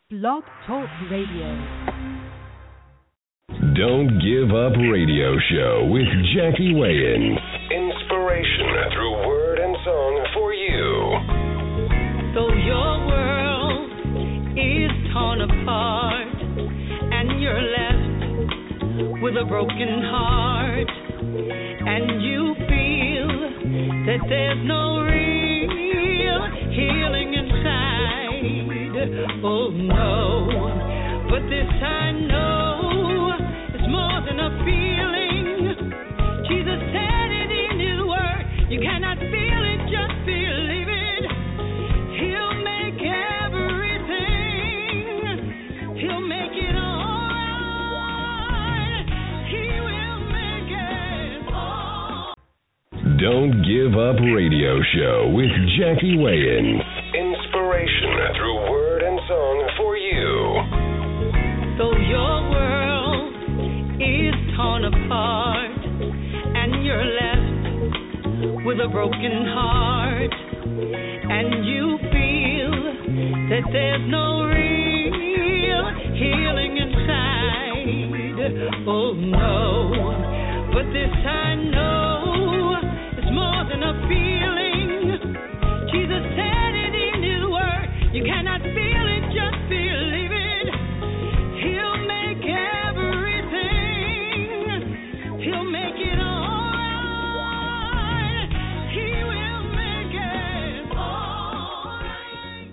Blog Talk Radio. Don't Give Up Radio Show with Jackie Wayans. Inspiration through word and song for you. Though your world is torn apart and you're left with a broken heart and you feel that there's no real healing inside, oh no, but this I know it's more than a feeling. Jesus said it in his word, you cannot feel it, just believe it. He'll make everything, he'll make it all right, he will make it all. Don't Give Up Radio Show with Jackie Wayans. Inspiration through word and song for you. Though your world is torn apart and you're left with a broken heart and you feel that there's no real healing inside, oh no, but this I know it's more than a feeling. Jesus said it in his word, you cannot feel it, just believe it. He'll make everything, he'll make it all right, he will make it all right.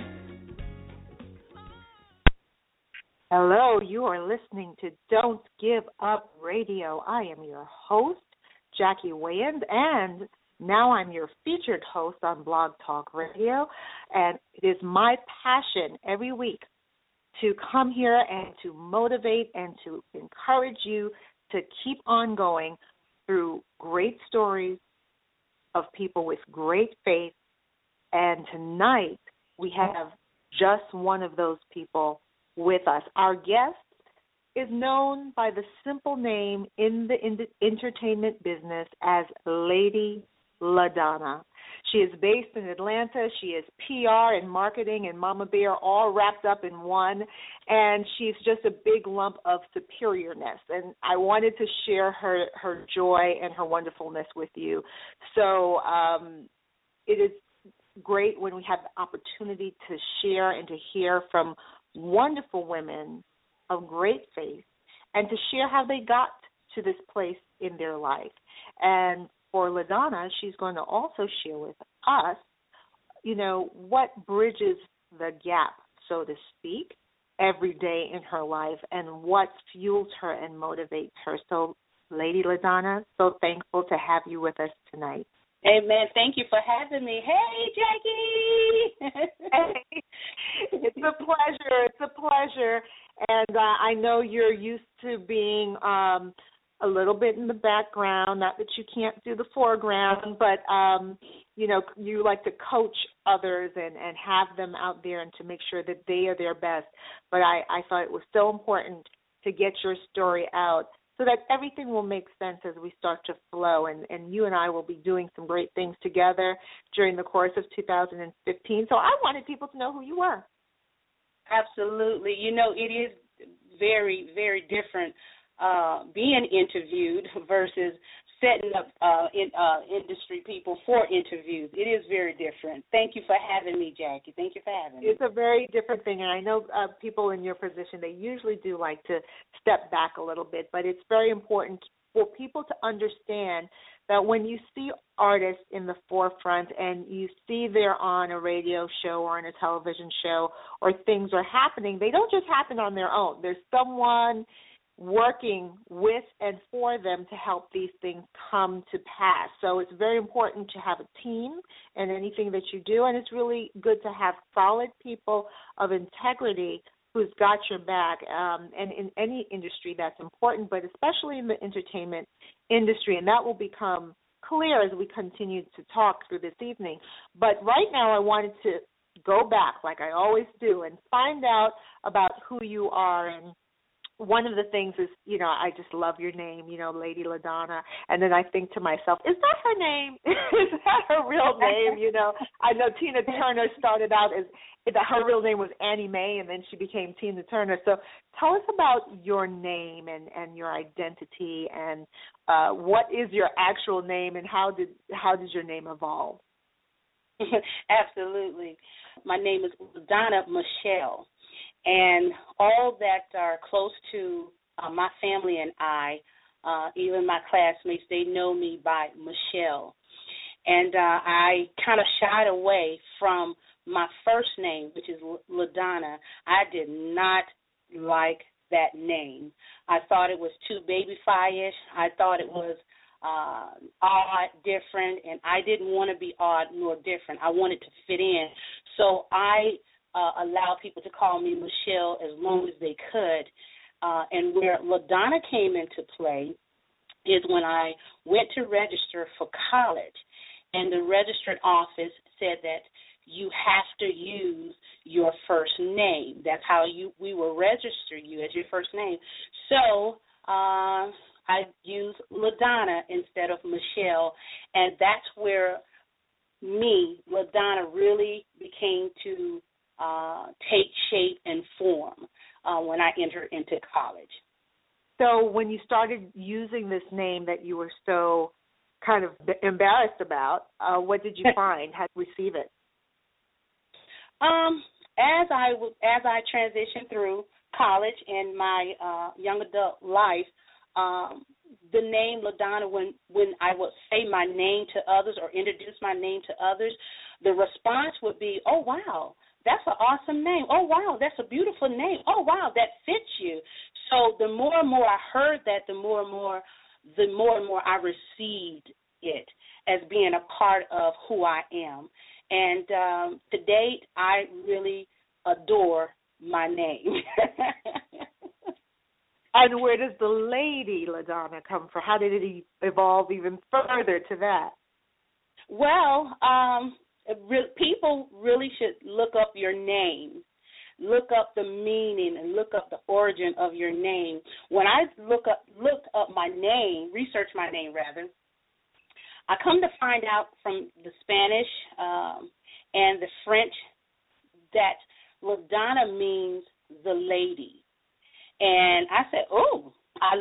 Hello, you are listening to Don't Give Up Radio. I am your host, Jackie Wayans, and now I'm your featured host on Blog Talk Radio, and it is my passion every week to come here and to motivate and to encourage you to keep on going through great stories of people with great faith. And tonight we have just one of those people with us. Our guest is known by the simple name in the entertainment business as Lady LaDonna. She is based in Atlanta. She is PR and marketing and Mama Bear all wrapped up in one, and she's just a big lump of superiorness. And I wanted to share her joy and her wonderfulness with you. So it is great when we have the opportunity to share and to hear from wonderful women of great faith and to share how they got to this place in their life. And for LaDonna, she's going to also share with us, what bridges the gap, so to speak, every day in her life and what fuels her and motivates her. So, Lady LaDonna, so thankful to have you with us tonight. Amen. Thank you for having me. Hey, Jackie. Hey, it's a pleasure. It's a pleasure. And I know you're used to being a little bit in the background, not that you can't do the foreground, but, you like to coach others and have them out there and to make sure that they are their best. But I thought it was so important to get your story out so that everything will make sense as we start to flow. And you and I will be doing some great things together during the course of 2015. So I wanted people to know who you were. Absolutely. It is very, very different being interviewed versus setting up industry people for interviews. It is very different. Thank you for having me, Jackie. Thank you for having me. It's a very different thing, and I know people in your position, they usually do like to step back a little bit, but it's very important for people to understand that when you see artists in the forefront and you see they're on a radio show or on a television show or things are happening, they don't just happen on their own. There's someone working with and for them to help these things come to pass. So it's very important to have a team in anything that you do, and it's really good to have solid people of integrity who's got your back. And in any industry that's important, but especially in the entertainment industry, and that will become clear as we continue to talk through this evening. But right now I wanted to go back, like I always do, and find out about who you are and one of the things is, I just love your name, Lady LaDonna. And then I think to myself, is that her name? Is that her real name? I know Tina Turner started out as her real name was Annie Mae, and then she became Tina Turner. So tell us about your name and your identity, and what is your actual name, and how did your name evolve? Absolutely. My name is LaDonna Michelle. And all that are close to my family and I, even my classmates, they know me by Michelle. And I kind of shied away from my first name, which is LaDonna. I did not like that name. I thought it was too baby-ish. I thought it was odd, different, and I didn't want to be odd nor different. I wanted to fit in. So I allow people to call me Michelle as long as they could. And where LaDonna came into play is when I went to register for college, and the registrant office said that you have to use your first name. That's how we will register you, as your first name. So I used LaDonna instead of Michelle, and that's where LaDonna, really became to take shape and form when I entered into college. So when you started using this name that you were so kind of embarrassed about, what did you find? How did you receive it? As I transitioned through college and my young adult life, the name LaDonna, when I would say my name to others or introduce my name to others, the response would be, "Oh, wow, that's an awesome name. Oh, wow, that's a beautiful name. Oh, wow, that fits you." So the more and more I heard that, the more and more I received it as being a part of who I am. And to date, I really adore my name. And where does the Lady LaDonna come from? How did it evolve even further to that? Well, people really should look up your name, look up the meaning, and look up the origin of your name. When I looked up my name, researched my name rather, I come to find out from the Spanish and the French that LaDonna means the lady. And I said, oh,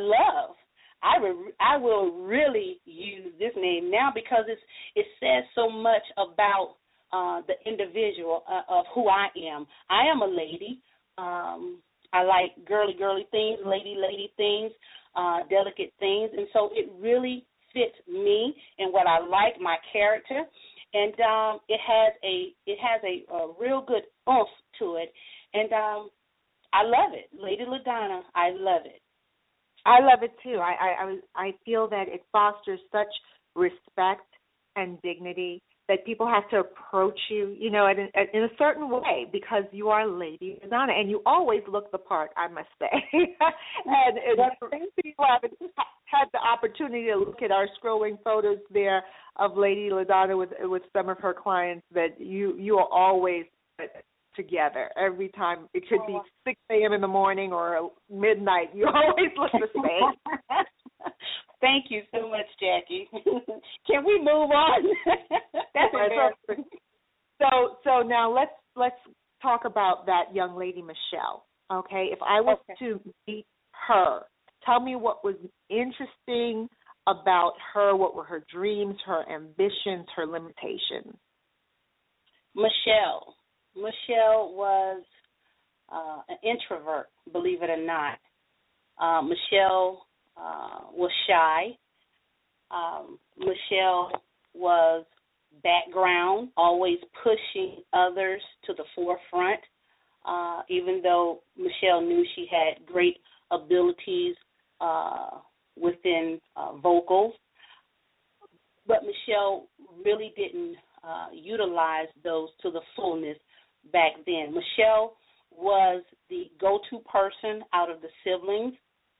I will really use this name now, because it says so much about the individual of who I am. I am a lady. I like girly things, lady things, delicate things, and so it really fits me and what I like, my character, and it has a real good oomph to it, and I love it. Lady LaDonna, I love it. I love it too. I feel that it fosters such respect and dignity that people have to approach you, in a certain way, because you are Lady LaDonna, and you always look the part, I must say. and people haven't had the opportunity to look at our scrolling photos there of Lady LaDonna with some of her clients, that you are always together every time. It could be 6 a.m. in the morning or midnight. You always look the same. Thank you so much, Jackie. Can we move on? That's embarrassing. So now let's talk about that young lady, Michelle. Okay, if I was to meet her, tell me what was interesting about her. What were her dreams, her ambitions, her limitations? Michelle was an introvert, believe it or not. Michelle was shy. Michelle was background, always pushing others to the forefront, even though Michelle knew she had great abilities within vocals. But Michelle really didn't utilize those to the fullness back then. Michelle was the go-to person out of the siblings.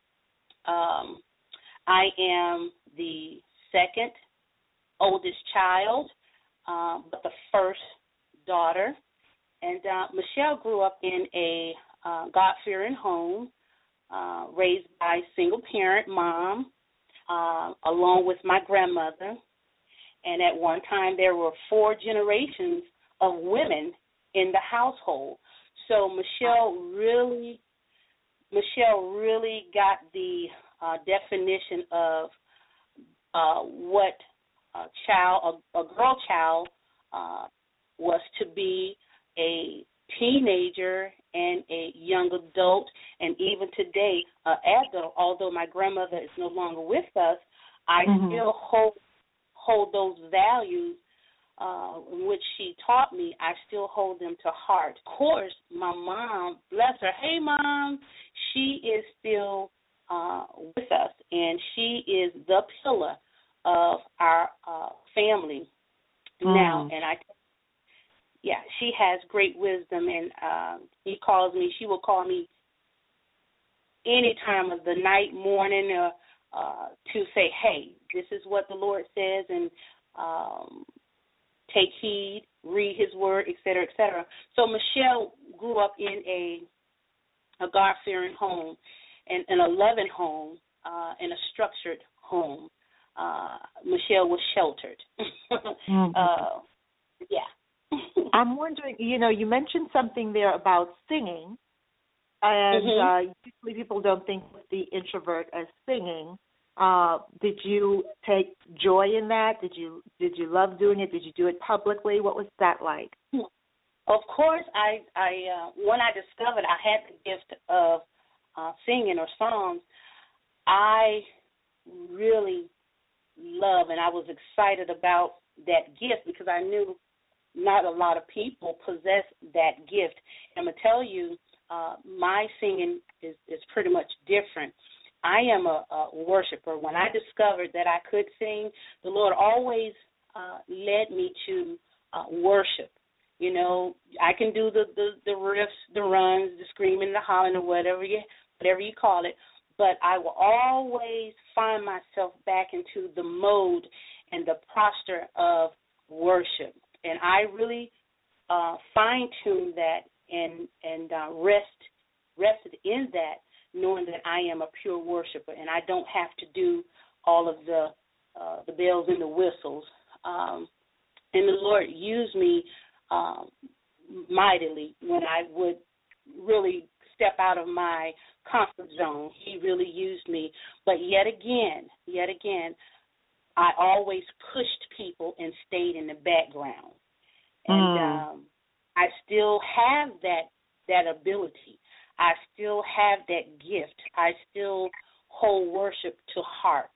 I am the second oldest child, but the first daughter. And Michelle grew up in a God-fearing home. raised by single parent mom, along with my grandmother. And at one time, there were 4 generations of women in the household. So Michelle really got the definition of what a girl child was to be a teenager and a young adult, and even today, adult. Although my grandmother is no longer with us, I still hold those values which she taught me. I still hold them to heart. Of course, my mom, bless her, hey, Mom, she is still with us, and she is the pillar of our family now. And she has great wisdom, and she will call me any time of the night, morning, to say, hey, this is what the Lord says, and take heed, read his word, et cetera, et cetera. So Michelle grew up in a God-fearing home, and a loving home, in a structured home. Michelle was sheltered. I'm wondering, you mentioned something there about singing, and usually people don't think of the introvert as singing. Did you take joy in that? Did you love doing it? Did you do it publicly? What was that like? Of course, I when I discovered I had the gift of singing or songs, I really love and I was excited about that gift because I knew not a lot of people possess that gift. And I'm going to tell you, my singing is pretty much different. I am a worshiper. When I discovered that I could sing, the Lord always led me to worship. I can do the riffs, the runs, the screaming, the hollering, or whatever you call it, but I will always find myself back into the mode and the posture of worship. And I really fine-tuned that and rested in that, knowing that I am a pure worshiper and I don't have to do all of the bells and the whistles. And the Lord used me mightily when I would really step out of my comfort zone. He really used me. But yet again, I always pushed people and stayed in the background. And I still have that ability. I still have that gift. I still hold worship to heart,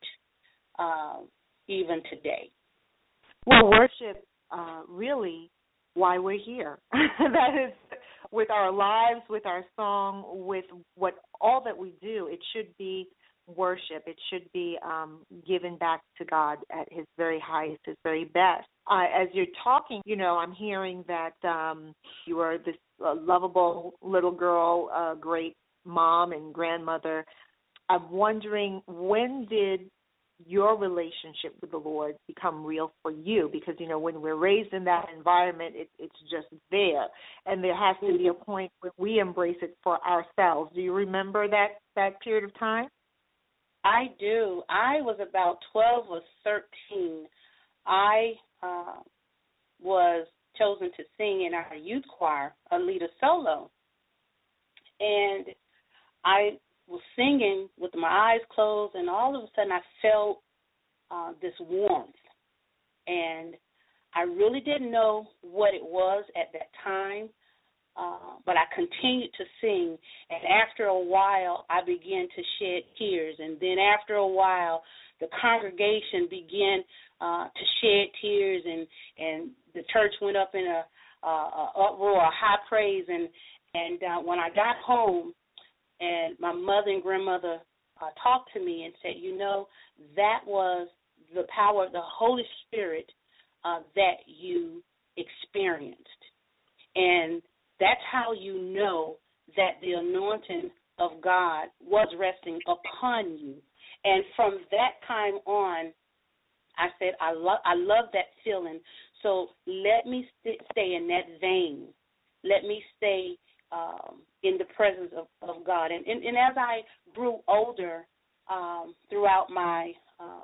even today. Well, worship, really, why we're here. That is, with our lives, with our song, with all that we do, it should be worship. It should be given back to God at his very highest, his very best. As you're talking, I'm hearing that you are this lovable little girl, great mom and grandmother. I'm wondering, when did your relationship with the Lord become real for you? Because, when we're raised in that environment, it's just there. And there has to be a point where we embrace it for ourselves. Do you remember that period of time? I do. I was about 12 or 13. I was chosen to sing in our youth choir, a leader solo. And I was singing with my eyes closed, and all of a sudden I felt this warmth. And I really didn't know what it was at that time, but I continued to sing. And after a while, I began to shed tears. And then after a while, the congregation began to shed tears, and the church went up in a uproar, a high praise. And when I got home, and my mother and grandmother talked to me and said, that was the power of the Holy Spirit that you experienced. And that's how you know that the anointing of God was resting upon you. And from that time on, I said, I love that feeling. So let me stay in that vein. Let me stay in the presence of God. And as I grew older, throughout my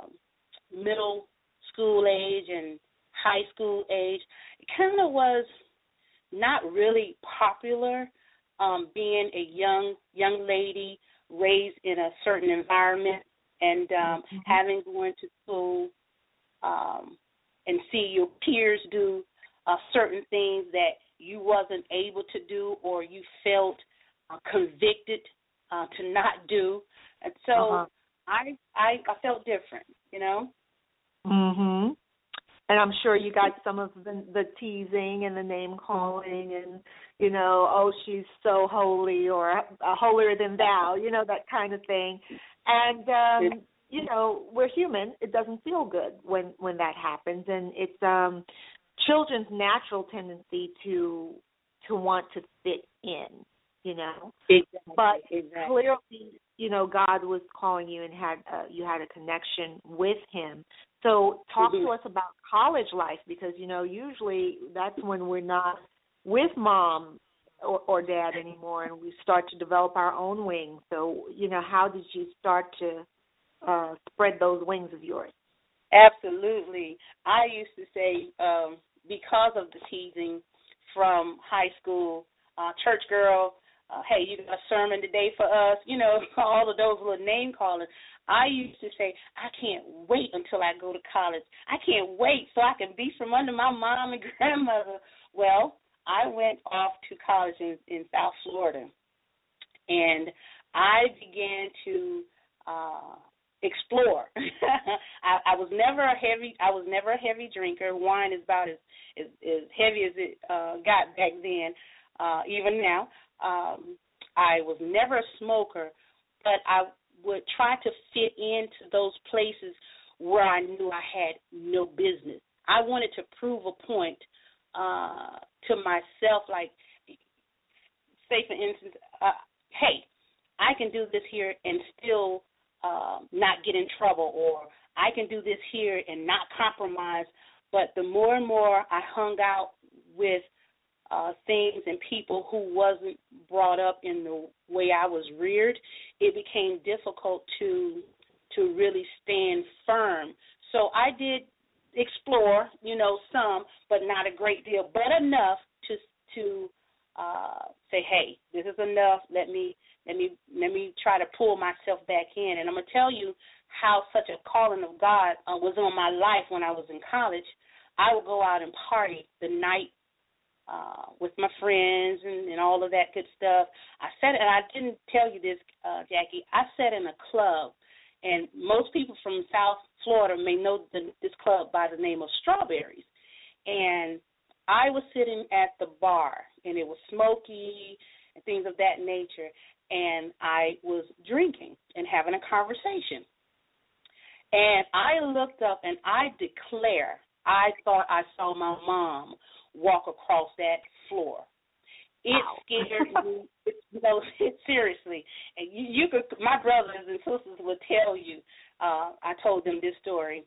middle school age and high school age, it kind of was not really popular being a young lady raised in a certain environment and having going to school and see your peers do certain things that you wasn't able to do or you felt convicted to not do. And so I felt different, you know. Mhm. And I'm sure you got some of the teasing and the name calling and, you know, oh, she's so holy or holier than thou, you know, that kind of thing. And, you know, we're human. It doesn't feel good when that happens. And it's children's natural tendency to want to fit in, you know. Exactly. But clearly, you know, God was calling you and you had a connection with him. So talk to us about college life because, you know, usually that's when we're not with mom or dad anymore and we start to develop our own wings. So, you know, how did you start to spread those wings of yours? Absolutely. I used to say because of the teasing from high school, church girl, hey, you got a sermon today for us, you know, all of those little name calling. I used to say, I can't wait until I go to college. I can't wait so I can be from under my mom and grandmother. Well, I went off to college in South Florida, and I began to explore. I was never a heavy drinker. Wine is about as heavy as it got back then, even now. I was never a smoker, but I would try to fit into those places where I knew I had no business. I wanted to prove a point to myself, like, say, for instance, hey, I can do this here and still not get in trouble, or I can do this here and not compromise. But the more and more I hung out with things and people who wasn't brought up in the way I was reared, it became difficult to really stand firm. So I did explore, you know, some, but not a great deal, but enough to say, hey, this is enough. Let me try to pull myself back in. And I'm gonna tell you how such a calling of God was on my life when I was in college. I would go out and party the night with my friends and all of that good stuff. And I didn't tell you this, Jackie, I sat in a club, and most people from South Florida may know this club by the name of Strawberries. And I was sitting at the bar, and it was smoky and things of that nature, and I was drinking and having a conversation. And I looked up, and I declare, I thought I saw my mom walk across that floor. It scared me. You know, seriously. And you could, my brothers and sisters would tell you. I told them this story.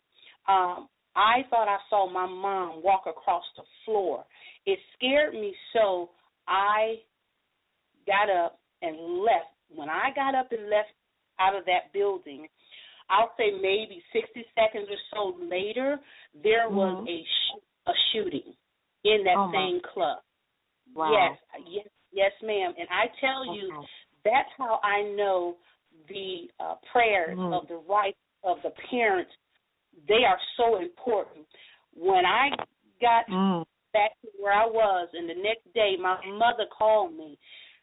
I thought I saw my mom walk across the floor. It scared me so I got up and left. When I got up and left out of that building, I'll say maybe 60 seconds or so later, there was a shooting in that same club. Wow. Yes, ma'am. And I tell you, that's how I know the prayers of the rights of the parents, they are so important. When I got back to where I was, and the next day my mother called me,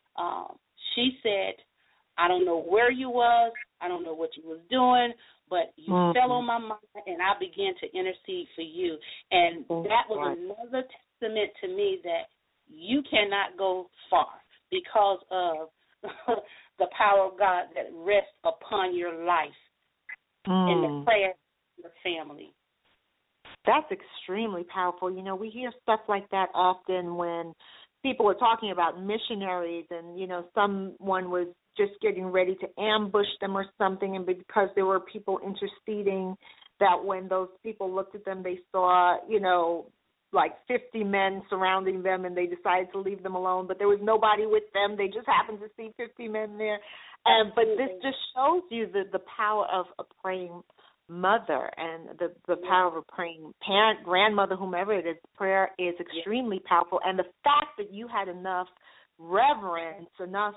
she said, I don't know where you was, I don't know what you was doing, but you fell on my mind, and I began to intercede for you. And that was another testament to me that you cannot go far because of the power of God that rests upon your life and the prayer of your family. That's extremely powerful. You know, we hear stuff like that often when people are talking about missionaries and, you know, someone was just getting ready to ambush them or something, and because there were people interceding, that when those people looked at them, they saw, you know, like 50 men surrounding them, and they decided to leave them alone, but there was nobody with them. They just happened to see 50 men there. But this just shows you the power of a praying mother and the power of a praying parent, grandmother, whomever it is. Prayer is extremely powerful. And the fact that you had enough reverence, enough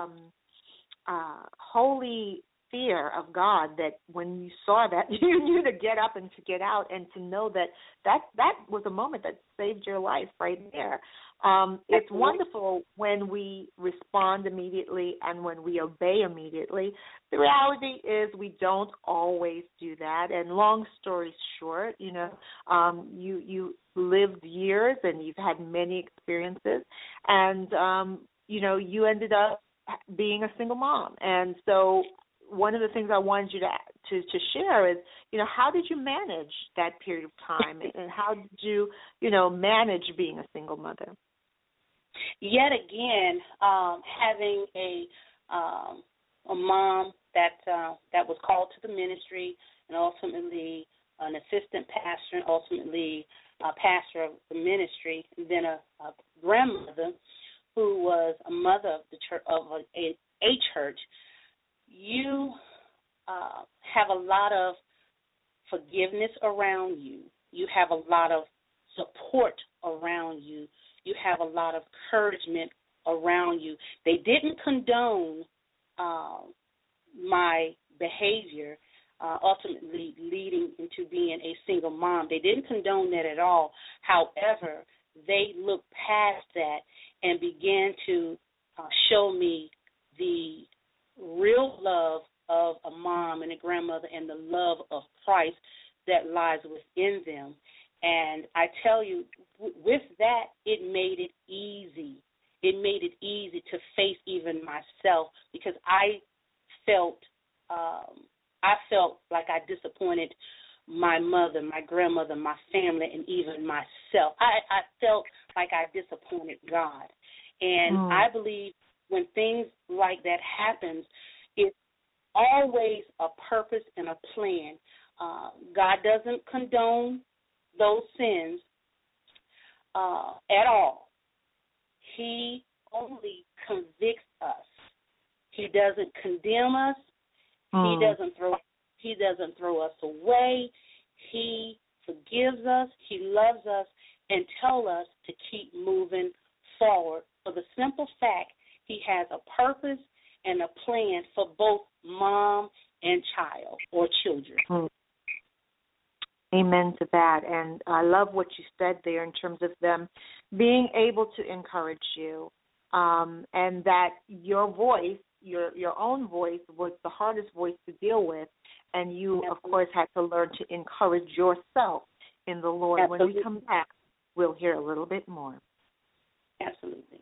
holy fear of God, that when you saw that, you knew to get up and to get out, and to know that was a moment that saved your life right there. It's wonderful when we respond immediately and when we obey immediately. The reality is we don't always do that, and long story short, you lived years and you've had many experiences, and you ended up being a single mom. And so one of the things I wanted you to share is, how did you manage that period of time, and how did you, manage being a single mother? Yet again, having a mom that was called to the ministry, and ultimately an assistant pastor, and ultimately a pastor of the ministry, and then a grandmother who was a mother of the church, of a church. You have a lot of forgiveness around you. You have a lot of support around you. You have a lot of encouragement around you. They didn't condone my behavior, ultimately leading into being a single mom. They didn't condone that at all. However, they looked past that and began to show me the real love of a mom and a grandmother, and the love of Christ that lies within them. And I tell you, with that, it made it easy. It made it easy to face even myself, because I felt like I disappointed my mother, my grandmother, my family, and even myself. I felt like I disappointed God. And I believe when things like that happens, it's always a purpose and a plan. God doesn't condone those sins at all. He only convicts us. He doesn't condemn us. He doesn't throw us away. He forgives us. He loves us and tells us to keep moving forward, for the simple fact he has a purpose and a plan for both mom and child or children. Amen to that. And I love what you said there in terms of them being able to encourage you, and that your voice, your own voice, was the hardest voice to deal with, and you, of course, had to learn to encourage yourself in the Lord. Absolutely. When we come back, we'll hear a little bit more. Absolutely.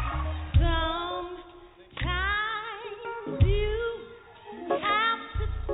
Sometimes you have to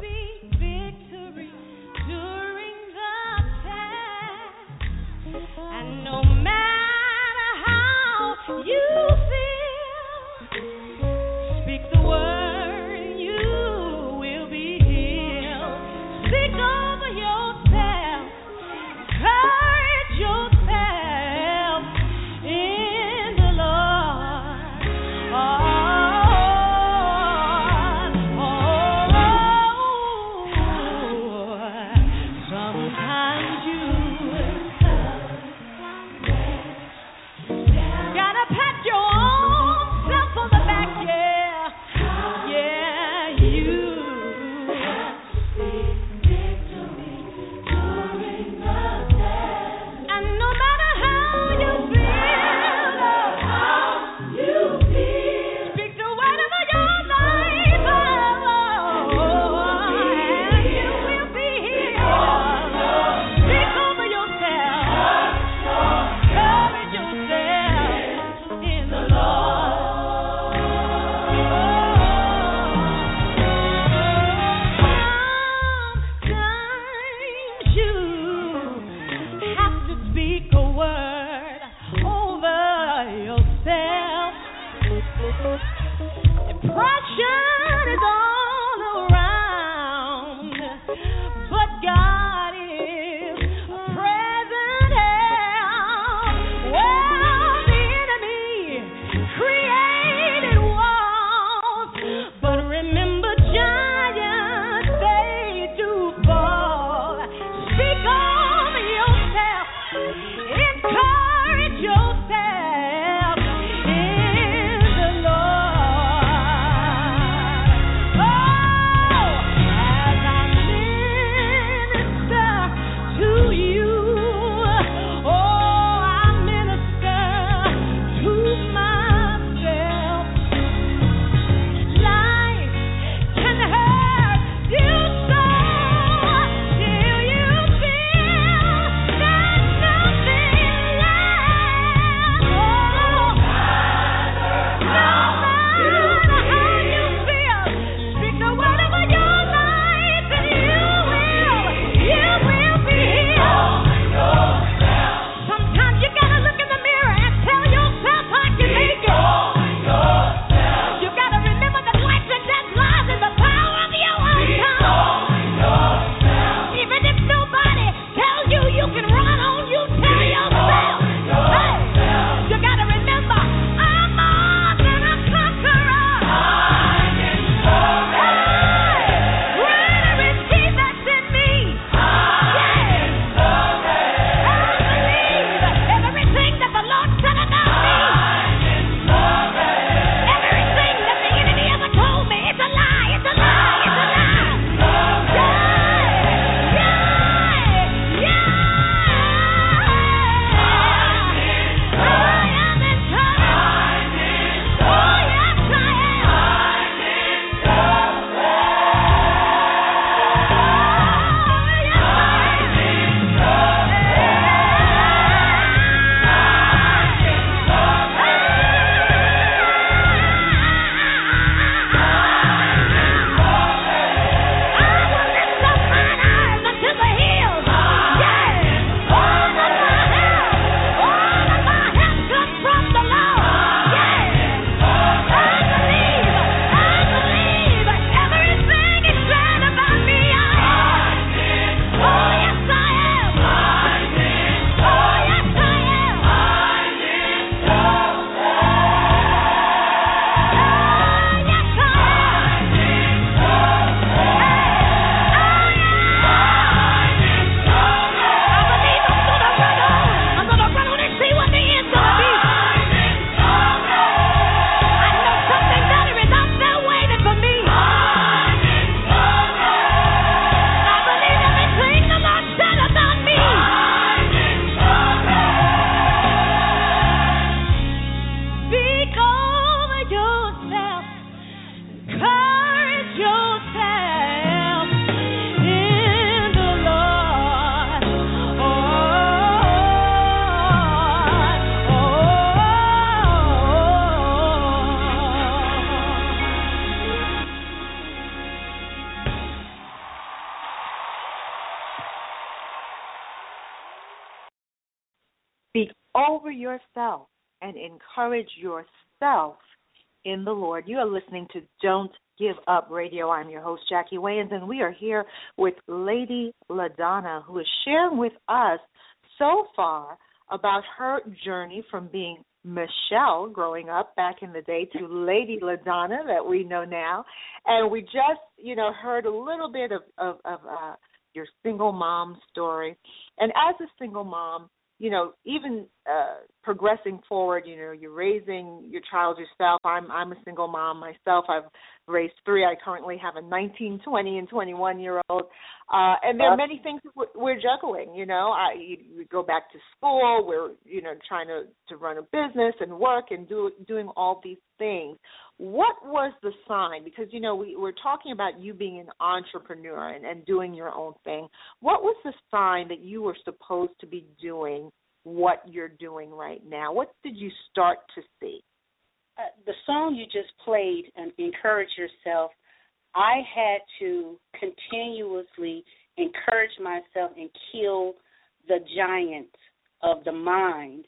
speak over yourself and encourage yourself in the Lord. You are listening to Don't Give Up Radio. I'm your host, Jackie Wayans, and we are here with Lady LaDonna, who is sharing with us so far about her journey from being Michelle growing up back in the day to Lady LaDonna that we know now. And we just, heard a little bit of your single mom story. And as a single mom, even progressing forward, you're raising your child yourself. I'm a single mom myself. I've raised 3. I currently have a 19, 20, and 21-year-old. And there are many things we're juggling, we go back to school. We're, trying to run a business and work and doing all these things. What was the sign? Because, we're talking about you being an entrepreneur and doing your own thing. What was the sign that you were supposed to be doing what you're doing right now? What did you start to see? The song you just played, Encourage Yourself, I had to continuously encourage myself and kill the giants of the mind.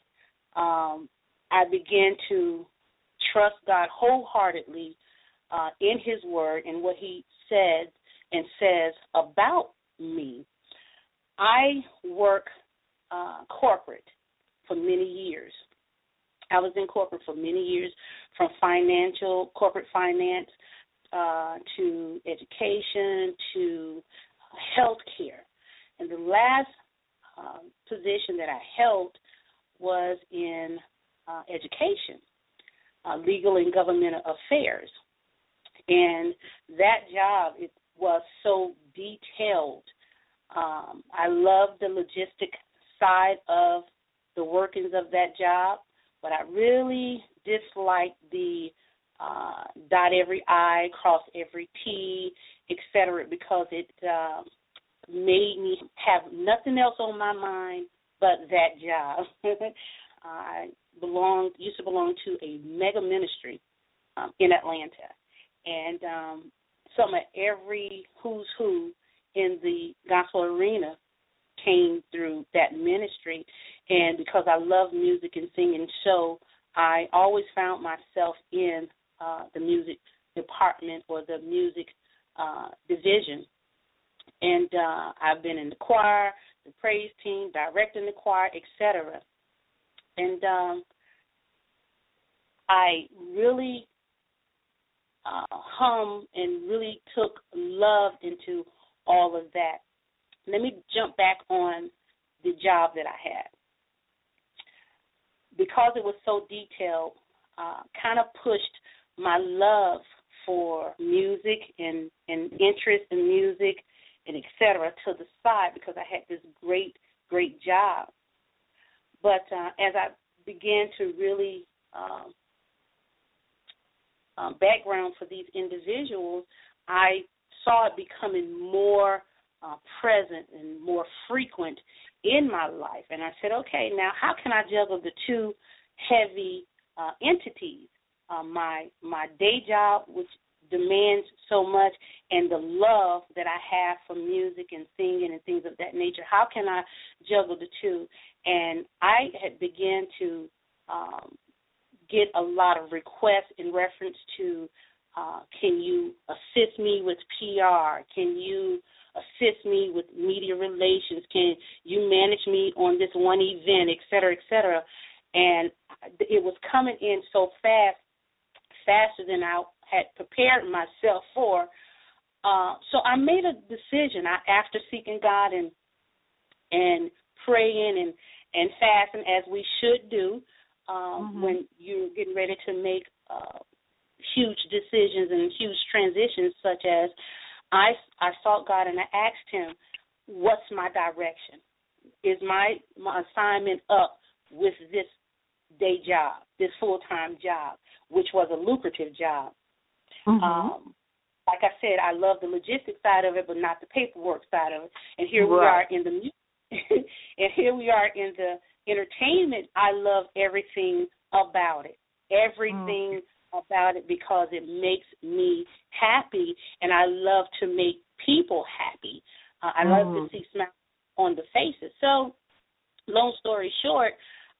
I began to trust God wholeheartedly in His Word and what He said and says about me. I work corporate for many years. I was in corporate for many years, from corporate finance to education to healthcare. And the last position that I held was in education, legal and government affairs. And that job, it was so detailed. I loved the logistic side of the workings of that job, but I really disliked the dot every I, cross every T, etc., because it made me have nothing else on my mind but that job. I used to belong to a mega ministry in Atlanta, and some of every who's who in the gospel arena came through that ministry. And because I love music and singing, so I always found myself in the music department or the music division. And I've been in the choir, the praise team, directing the choir, etc. And I really hummed and really took love into all of that. Let me jump back on the job that I had. Because it was so detailed, kind of pushed my love for music and interest in music and et cetera to the side, because I had this great job. But as I began to really background for these individuals, I saw it becoming more present and more frequent in my life. And I said, okay, now how can I juggle the two heavy entities, my day job, which demands so much, and the love that I have for music and singing and things of that nature? How can I juggle the two? And I had begun to get a lot of requests in reference to, can you assist me with PR? Can you assist me with media relations? Can you manage me on this one event, et cetera, et cetera? And it was coming in so fast, faster than I had prepared myself for. So I made a decision after seeking God and praying and fasting, as we should do when you're getting ready to make huge decisions and huge transitions, such as I sought God and I asked Him, what's my direction? Is my assignment up with this day job, this full-time job, which was a lucrative job? Like I said, I love the logistics side of it, but not the paperwork side of it. And here we are in the and here we are in the entertainment. I love everything about it, everything about it, because it makes me happy, and I love to make people happy. I love to see smiles on the faces. So, long story short,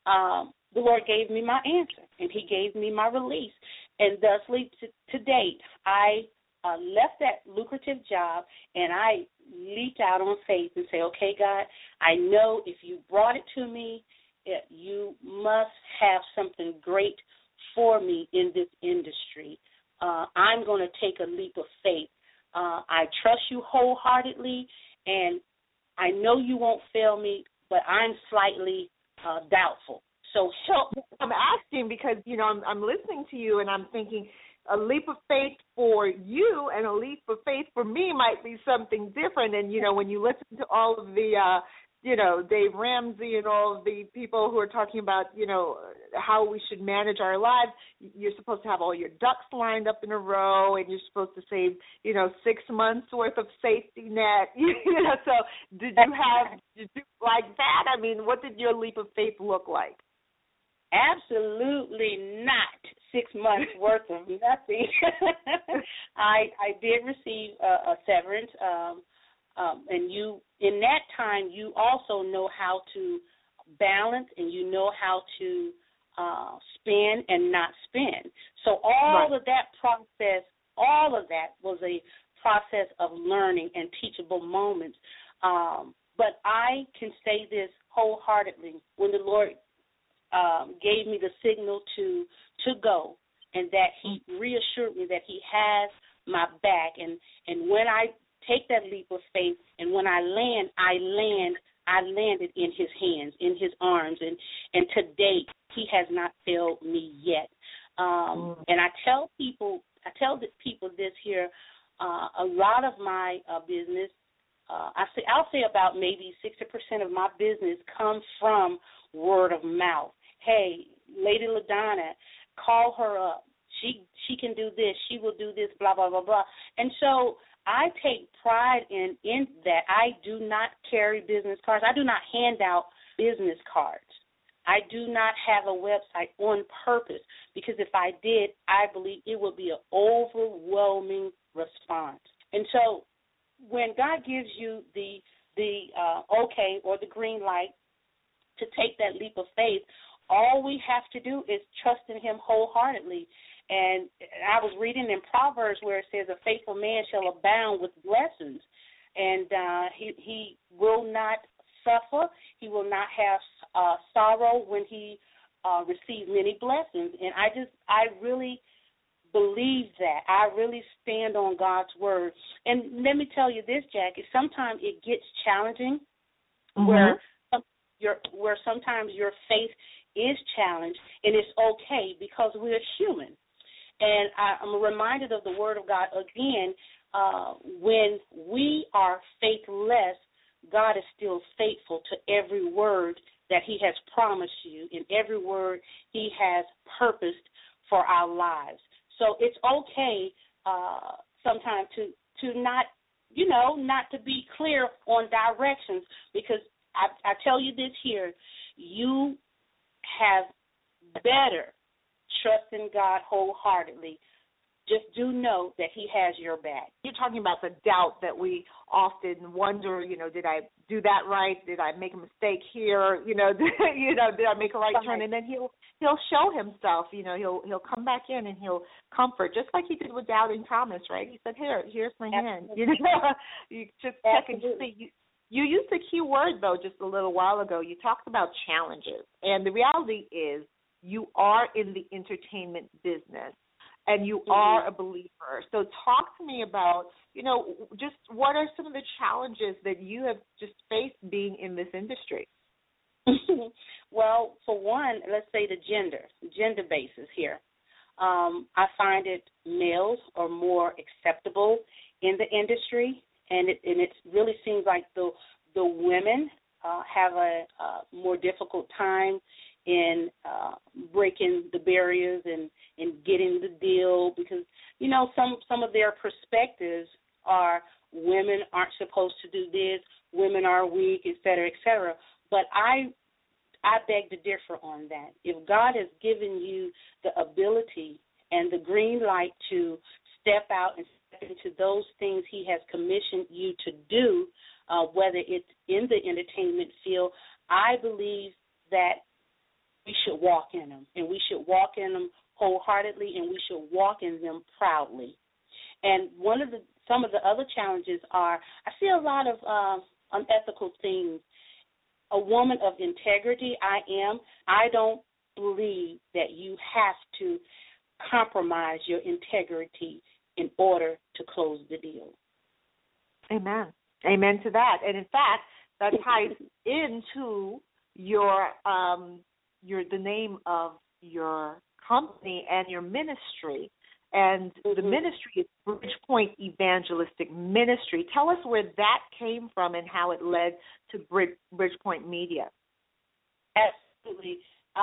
the Lord gave me my answer, and he gave me my release. And thusly, to date, I left that lucrative job, and I leaped out on faith and say, okay, God, I know if you brought it to me, you must have something great for me in this industry. I'm going to take a leap of faith. I trust you wholeheartedly, and I know you won't fail me, but I'm slightly doubtful. So I'm asking because, I'm listening to you and I'm thinking a leap of faith for you and a leap of faith for me might be something different. And, when you listen to all of the, Dave Ramsey and all of the people who are talking about, how we should manage our lives, you're supposed to have all your ducks lined up in a row and you're supposed to save, 6 months worth of safety net. So did you like that? I mean, what did your leap of faith look like? Absolutely not 6 months worth of nothing. I did receive a severance, and you in that time you also know how to balance and you know how to spend and not spend. So all of that process, all of that was a process of learning and teachable moments. But I can say this wholeheartedly: when the Lord gave me the signal to go, and that he reassured me that he has my back. And when I take that leap of faith and when I landed in his hands, in his arms. And to date, he has not failed me yet. And I tell people this here, a lot of my business, I'll say about maybe 60% of my business comes from word of mouth. Hey, Lady LaDonna, call her up. She can do this. She will do this, blah, blah, blah, blah. And so I take pride in that. I do not carry business cards. I do not hand out business cards. I do not have a website on purpose because if I did, I believe it would be an overwhelming response. And so when God gives you the okay or the green light to take that leap of faith, all we have to do is trust in him wholeheartedly. And I was reading in Proverbs where it says, a faithful man shall abound with blessings. And he will not suffer. He will not have sorrow when he receives many blessings. And I really believe that. I really stand on God's word. And let me tell you this, Jackie, sometimes it gets challenging where sometimes your faith is challenged, and it's okay because we're human. And I'm reminded of the word of God again. When we are faithless, God is still faithful to every word that he has promised you and every word he has purposed for our lives. So it's okay sometimes to not, not to be clear on directions, because I tell you this here, you have better trust in God wholeheartedly. Just do know that he has your back. You're talking about the doubt that we often wonder, did I do that right? Did I make a mistake here? Did I make a right turn? And then he'll show himself, he'll come back in and he'll comfort, just like he did with doubting Thomas, right? He said, here's my hand. You just check and see. You used a key word, though, just a little while ago. You talked about challenges. And the reality is you are in the entertainment business and you are a believer. So talk to me about, just what are some of the challenges that you have just faced being in this industry? Well, for one, let's say the gender basis here. I find it males are more acceptable in the industry. And it really seems like the women have a more difficult time in breaking the barriers and getting the deal because, some of their perspectives are women aren't supposed to do this, women are weak, et cetera, et cetera. But I beg to differ on that. If God has given you the ability and the green light to step out and into those things he has commissioned you to do, whether it's in the entertainment field, I believe that we should walk in them, and we should walk in them wholeheartedly, and we should walk in them proudly. And some of the other challenges are, I see a lot of unethical things. A woman of integrity, I don't believe that you have to compromise your integrity in order to close the deal. Amen. Amen to that. And in fact, that ties into the name of your company and your ministry. And the ministry is Bridgepoint Evangelistic Ministry. Tell us where that came from and how it led to Bridgepoint Media. Absolutely.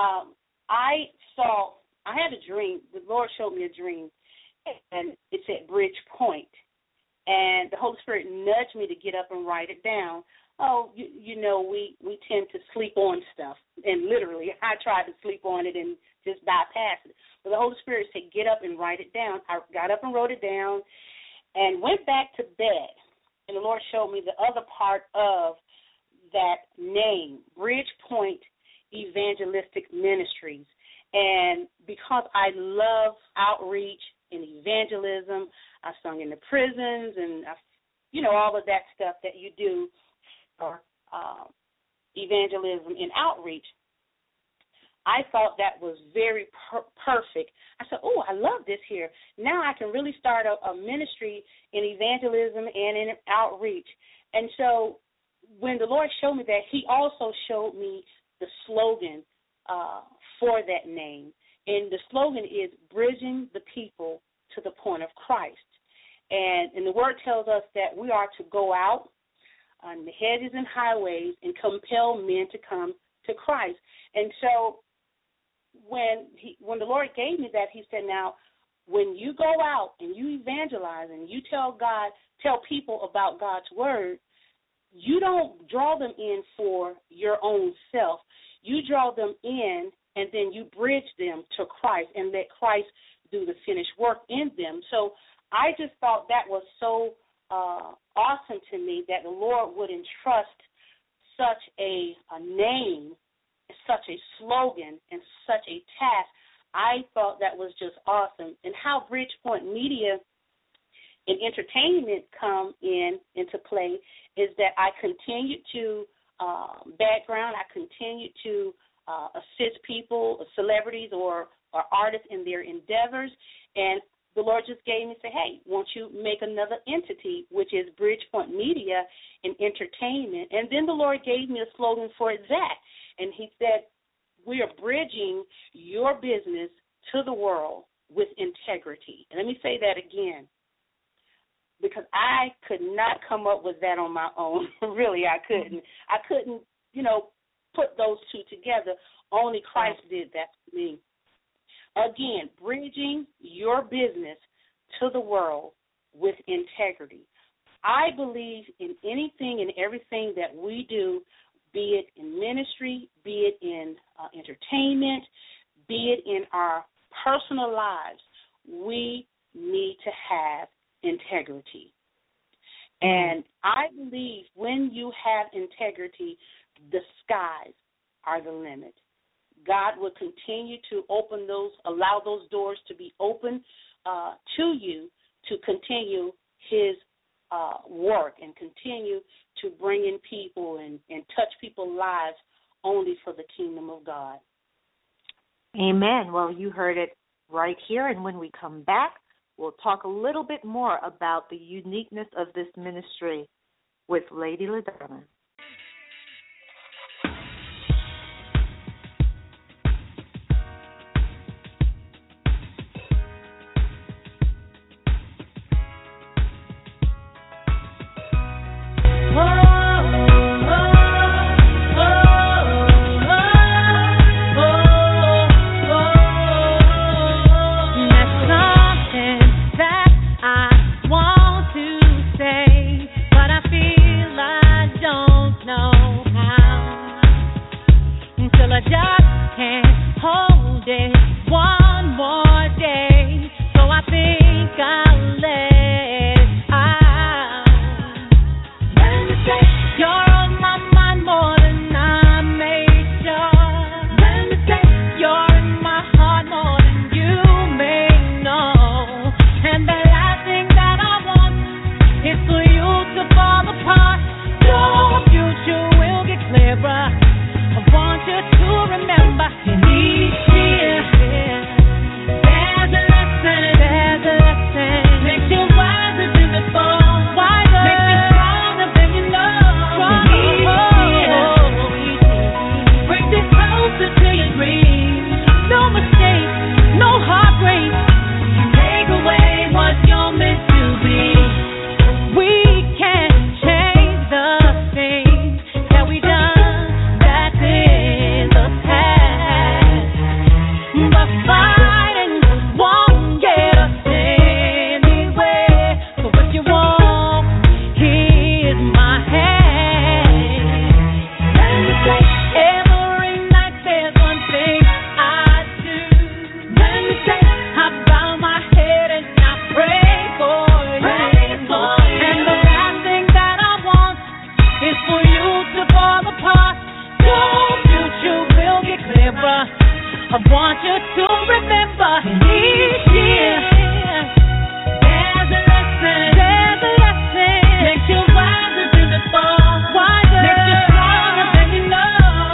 I had a dream. The Lord showed me a dream, and it said Bridgepoint. And the Holy Spirit nudged me to get up and write it down. Oh, you know, we tend to sleep on stuff. And literally, I tried to sleep on it and just bypass it. But the Holy Spirit said, get up and write it down. I got up and wrote it down and went back to bed. And the Lord showed me the other part of that name, Bridgepoint Evangelistic Ministries. And because I love outreach and evangelism, I sung in the prisons and, all of that stuff that you do for evangelism and outreach. I thought that was very perfect. I said, oh, I love this here. Now I can really start a ministry in evangelism and in outreach. And so when the Lord showed me that, he also showed me the slogan for that name. And the slogan is bridging the people to the point of Christ. And the word tells us that we are to go out on the hedges and highways and compel men to come to Christ. And so when the Lord gave me that, he said, now, when you go out and you evangelize and you tell people about God's word, you don't draw them in for your own self. You draw them in, and then you bridge them to Christ and let Christ do the finished work in them. So I just thought that was so awesome to me that the Lord would entrust such a name, such a slogan, and such a task. I thought that was just awesome. And how Bridgepoint Media and entertainment come into play is that I continue to I continue to assist people, celebrities or artists in their endeavors. And the Lord just gave me, say, hey, won't you make another entity, which is Bridgepoint Media and Entertainment? And then the Lord gave me a slogan for that. And he said, we are bridging your business to the world with integrity. And let me say that again, because I could not come up with that on my own. Really, I couldn't. I couldn't, put those two together. Only Christ did that for me. Again, bridging your business to the world with integrity. I believe in anything and everything that we do, be it in ministry, be it in entertainment, be it in our personal lives, we need to have integrity. And I believe when you have integrity, the skies are the limit. God will continue to allow those doors to be open to you to continue his work and continue to bring in people and touch people's lives only for the kingdom of God. Amen. Well, you heard it right here, and when we come back, we'll talk a little bit more about the uniqueness of this ministry with Lady LaDonna. You're on my mind more than I made sure. Let me say forever. I want you to remember each year. There's a lesson. Makes you wiser than before. Makes you stronger than you know.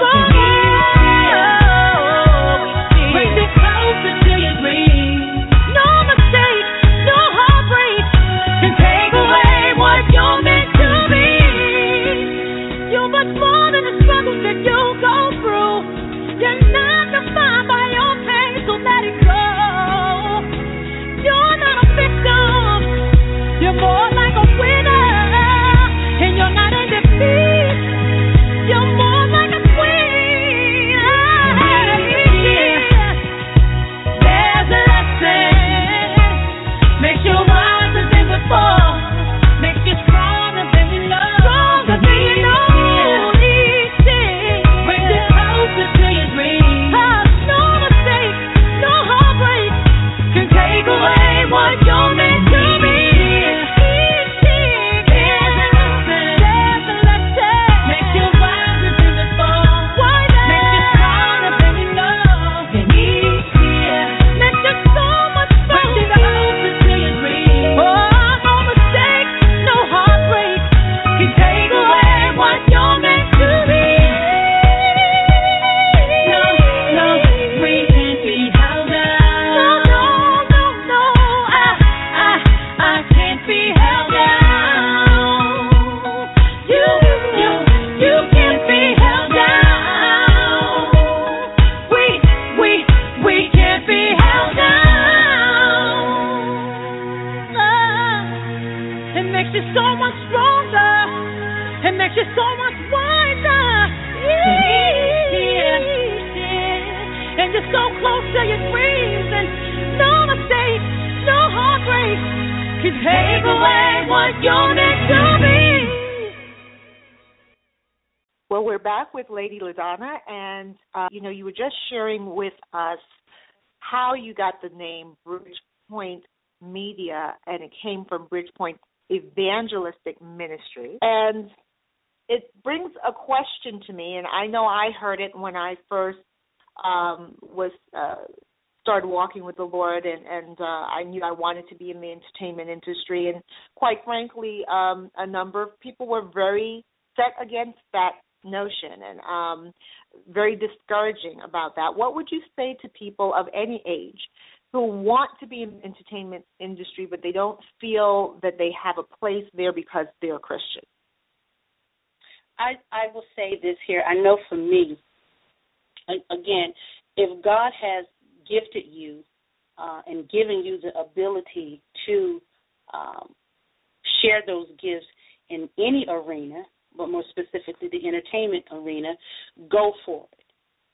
Brings you closer to your dreams. No mistake, no heartbreak can take away what you're meant to be. You're much more than the struggles that you go through. You're not defined by your pain, so let it go. You're not a victim. You're more like a winner, and you're not in defeat. You're more like a queen. There's a lesson. Makes you wiser than before. Makes you stronger than you know. Stronger than you know. Brings you closer to your dreams. No mistake, no heartbreak can take away what you're meant to be. There's a lesson. Makes you wiser than before. Makes you stronger than you know. And each year makes you so much stronger. Brings you closer to your dreams. No mistake, no heartbreak can take away what you're meant to be. No, we can't be held down. No, I can't be held down. You can't be held down. We can't be held down. It makes you so much stronger. It makes you so much wiser. And you're so close to your dreams. And no mistake, no heartbreak can take away what you're meant to be. Well, we're back with Lady LaDonna, and, you were just sharing with us how you got the name Bridgepoint Media, and it came from Bridgepoint Evangelistic Ministry. And it brings a question to me, and I know I heard it when I first started walking with the Lord, and I knew I wanted to be in the entertainment industry. And quite frankly, a number of people were very set against that notion and very discouraging about that. What would you say to people of any age who want to be in the entertainment industry, but they don't feel that they have a place there because they're Christian? I will say this here. I know for me, again, if God has gifted you and given you the ability to share those gifts in any arena, but more specifically the entertainment arena, go for it.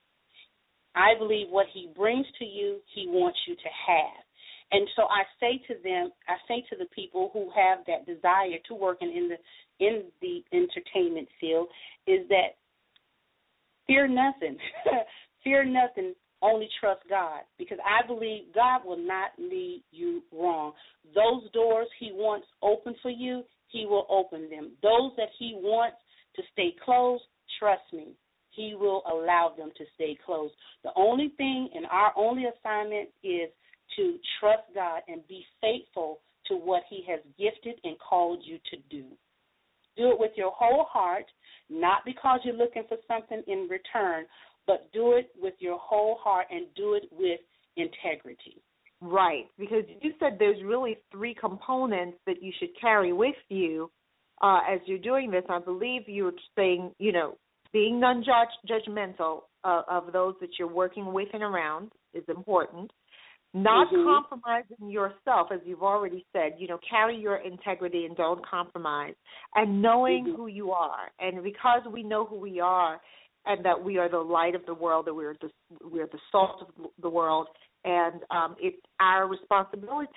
I believe what he brings to you, he wants you to have. And so I say to the people who have that desire to work in the entertainment field, is that fear nothing. Fear nothing, only trust God, because I believe God will not lead you wrong. Those doors he wants open for you, he will open them. Those that he wants to stay closed, trust me, he will allow them to stay closed. The only thing and our only assignment is to trust God and be faithful to what he has gifted and called you to do. Do it with your whole heart, not because you're looking for something in return, but do it with your whole heart and do it with integrity. Right, because you said there's really three components that you should carry with you as you're doing this. I believe you were saying, being non-judgmental of those that you're working with and around is important. Not compromising yourself, as you've already said, carry your integrity and don't compromise. And knowing who you are. And because we know who we are and that we are the light of the world, that we're the salt of the world, and it's our responsibility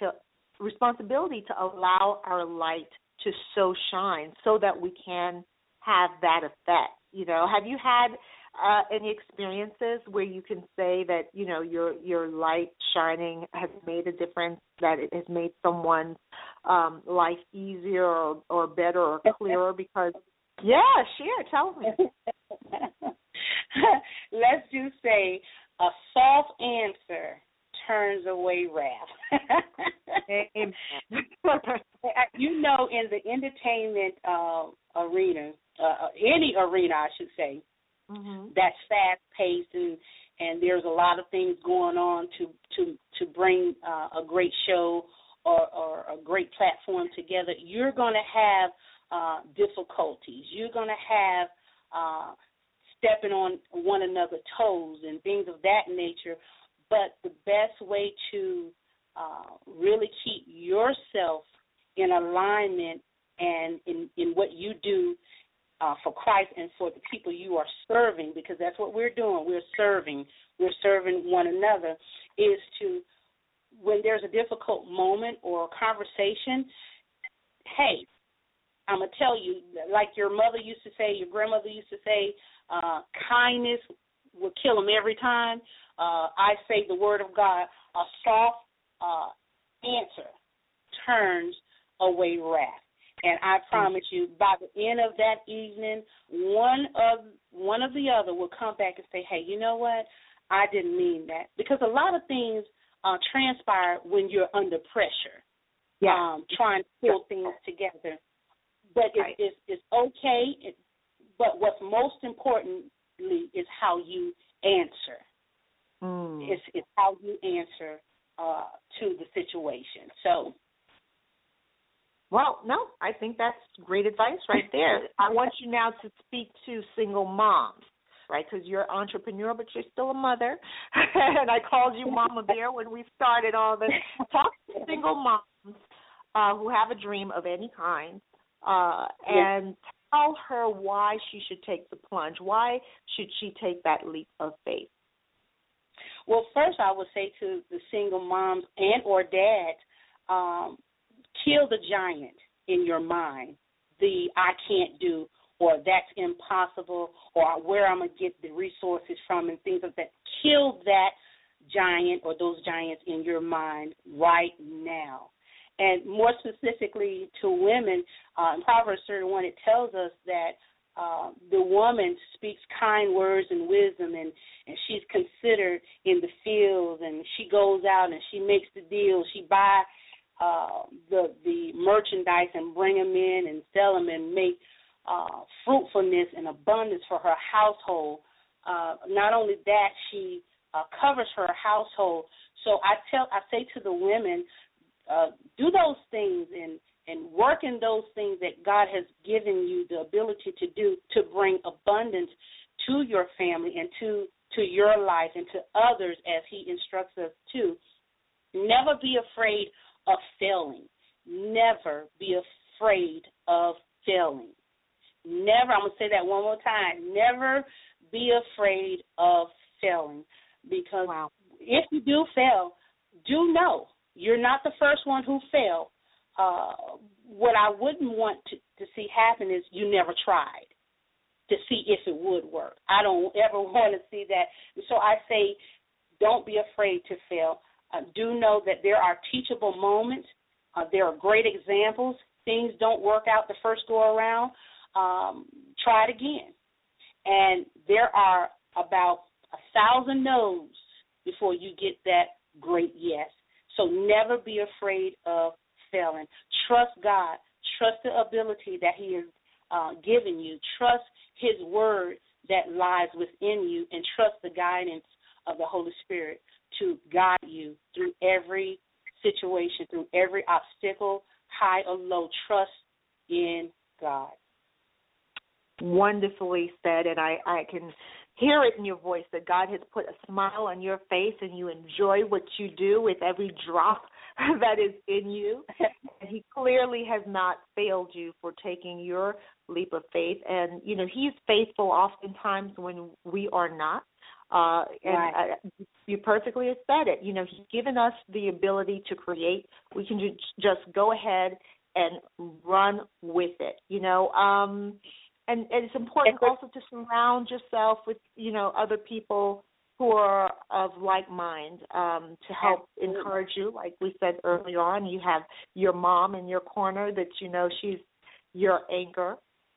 to allow our light to so shine so that we can have that effect. Have you had any experiences where you can say that, your light shining has made a difference, that it has made someone's life easier or better or clearer? Because, tell me. Let's do do say a soft answer turns away wrath. You know, in the entertainment arena, any arena, I should say, that's fast-paced and there's a lot of things going on to bring a great show or a great platform together. You're going to have difficulties. You're going to have stepping on one another's toes and things of that nature. But the best way to really keep yourself in alignment and in what you do for Christ and for the people you are serving, because that's what we're doing. We're serving one another, is to, when there's a difficult moment or conversation, hey, I'm going to tell you, like your mother used to say, your grandmother used to say, kindness will kill them every time. I say the word of God, a soft answer turns away wrath. And I promise you, by the end of that evening, one of the other will come back and say, hey, you know what? I didn't mean that. Because a lot of things transpire when you're under pressure, trying to pull things together. But it's okay. But what's most importantly is how you answer. It's how you answer to the situation. So. Well, no, I think that's great advice right there. I want you now to speak to single moms, right? Because you're an entrepreneur, but you're still a mother. And I called you Mama Bear when we started all this. Talk to single moms who have a dream of any kind and tell her why she should take the plunge. Why should she take that leap of faith? Well, first I would say to the single moms and or dads, kill the giant in your mind, the I can't do or that's impossible or where I'm going to get the resources from and things like that. Kill that giant or those giants in your mind right now. And more specifically to women, in Proverbs 31, it tells us that the woman speaks kind words and wisdom, and she's considered in the fields, and she goes out and she makes the deals. She buys the merchandise and bring them in and sell them and make fruitfulness and abundance for her household. Not only that, she covers her household. So I say to the women, do those things and work in those things that God has given you the ability to do to bring abundance to your family and to your life and to others as He instructs us to. Never be afraid of failing. Never be afraid of failing. Never, I'm going to say that one more time, never be afraid of failing, because if you do fail, do know you're not the first one who failed. What I wouldn't want to see happen is you never tried to see if it would work. I don't ever want to see that. So I say don't be afraid to fail. Do know that there are teachable moments. There are great examples. Things don't work out the first go around. Try it again. And there are about 1,000 no's before you get that great yes. So never be afraid of failing. Trust God. Trust the ability that He has given you. Trust His word that lies within you, and trust the guidance of the Holy Spirit to guide you through every situation, through every obstacle, high or low. Trust in God. Wonderfully said, and I can hear it in your voice that God has put a smile on your face and you enjoy what you do with every drop that is in you. And He clearly has not failed you for taking your leap of faith. And, you know, He's faithful oftentimes when we are not. You perfectly have said it. You know, He's given us the ability to create. We can just go ahead and run with it, you know. And it's important also to surround yourself with, you know, other people who are of like mind to help encourage you. Like we said earlier on, you have your mom in your corner that you know she's your anchor.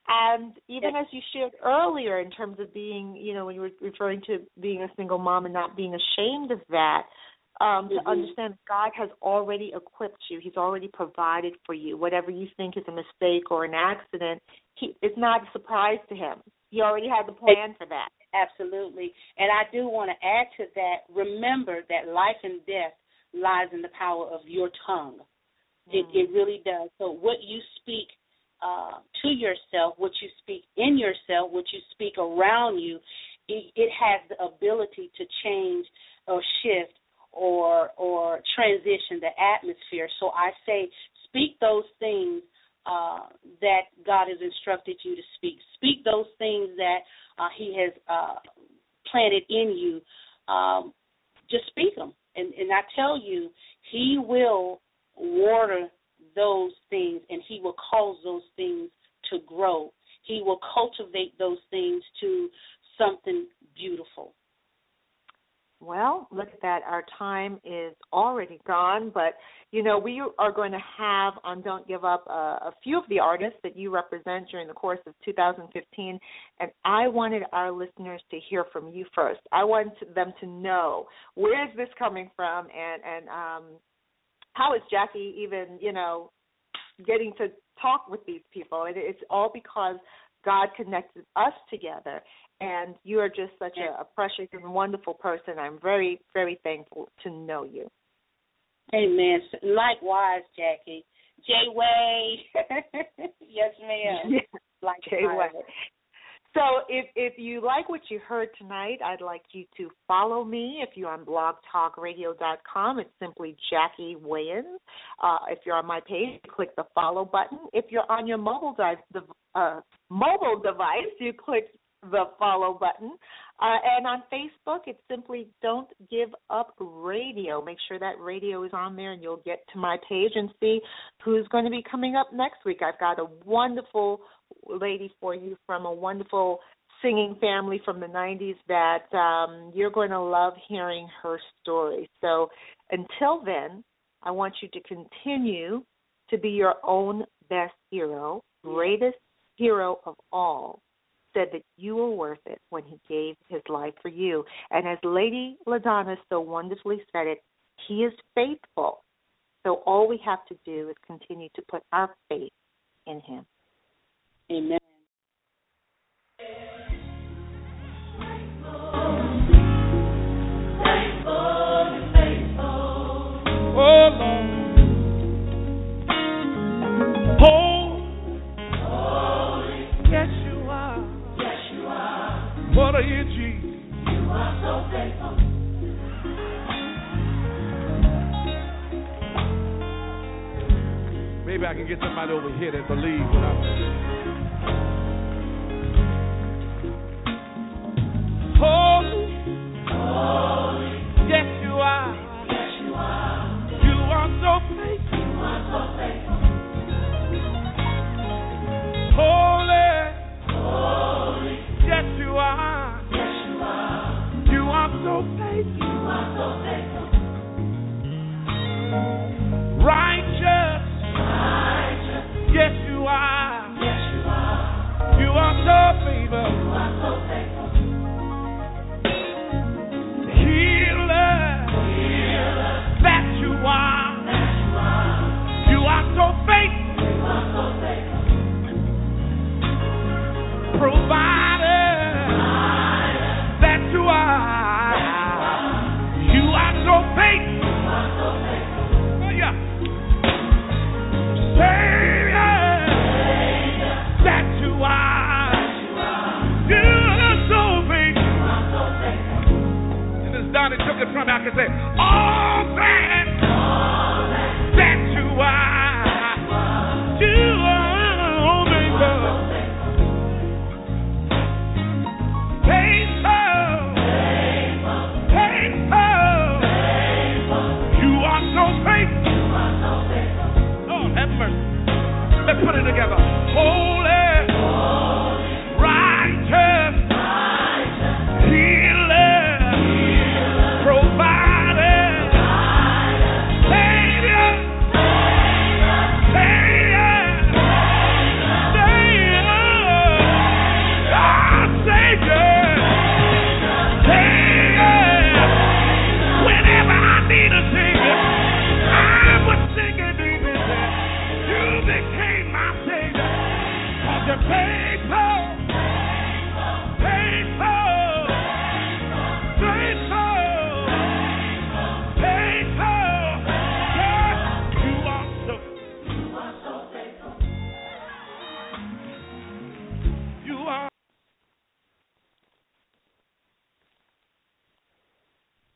And even as you shared earlier in terms of being, when you were referring to being a single mom and not being ashamed of that, to understand that God has already equipped you. He's already provided for you. Whatever you think is a mistake or an accident, it's not a surprise to him. He already had the plan for that. Absolutely. And I do want to add to that, remember that life and death lies in the power of your tongue. It really does. So what you speak to yourself, what you speak in yourself, what you speak around you, it has the ability to change or shift or transition the atmosphere. So I say speak those things that God has instructed you to speak. Speak those things that he has planted in you. Just speak them. And I tell you, he will water those things, and he will cause those things to grow. He will cultivate those things to something beautiful. Well, look at that. Our time is already gone, but, we are going to have on Don't Give Up a few of the artists that you represent during the course of 2015, and I wanted our listeners to hear from you first. I want them to know, where is this coming from, and how is Jackie even, getting to talk with these people? It's all because God connected us together. And you are just such a precious and wonderful person. I'm very, very thankful to know you. Amen. Likewise, Jackie. Jay-Way. Yes, ma'am. Like Jay-Way. So if you like what you heard tonight, I'd like you to follow me. If you're on blogtalkradio.com, it's simply Jackie Wayans. If you're on my page, click the follow button. If you're on your mobile device, you click the follow button. And on Facebook, it's simply Don't Give Up Radio. Make sure that radio is on there, and you'll get to my page and see who's going to be coming up next week. I've got a wonderful lady for you from a wonderful singing family from the 90s that you're going to love hearing her story. So until then, I want you to continue to be your own best hero, greatest hero of all. Said that you were worth it when he gave his life for you. And as Lady LaDonna so wonderfully said it, he is faithful. So all we have to do is continue to put our faith in him. Amen. Oh, Lord. What are you, Jesus? You are so faithful. Maybe I can get somebody over here that believes what I'm saying. Holy, yes you are. Yes you are. You are so faithful. You are so faithful. Holy, yes you are. Yes you are. You are so faithful. You are so faithful. Righteous. Yes you are. Yes you are. You are so faithful. You are so faithful. Healer. That you are. That you are. You are so faithful. You are so faithful. Provider. That you are. You are so faithful. You are so faithful. Oh yeah. Savior. That you are. You are so faithful. You are so faithful. And as Donnie took it from me, I can say, all that that you are. You are faithful. Let's put it together. Holy, righteous, healer, provider, need a Savior, I would sing it even. You became my Savior. 'Cause you paid for